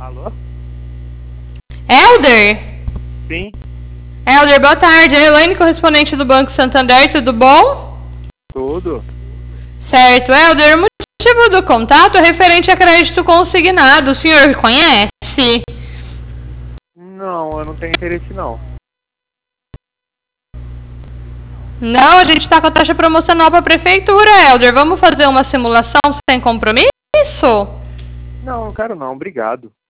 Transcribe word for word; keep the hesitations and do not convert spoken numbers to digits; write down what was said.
Alô? Helder? Sim, Helder, boa tarde. É Elaine, correspondente do Banco Santander, tudo bom? tudo. Certo, Helder, o motivo do contato é referente a crédito consignado. O senhor conhece? Não, eu não tenho interesse não. Não, a gente está com a taxa promocional para a prefeitura, Helder. Vamos fazer uma simulação sem compromisso? Não, não quero não, obrigado.